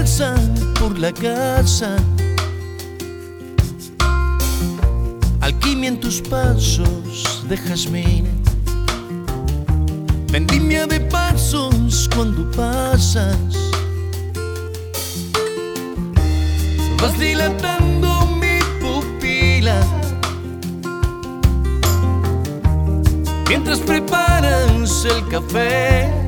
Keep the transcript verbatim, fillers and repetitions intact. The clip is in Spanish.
descalza por la casa. Alquimia en tus pasos de jazmín, vendimia de pasos cuando pasas. Vas dilatando mi pupila mientras preparas el café.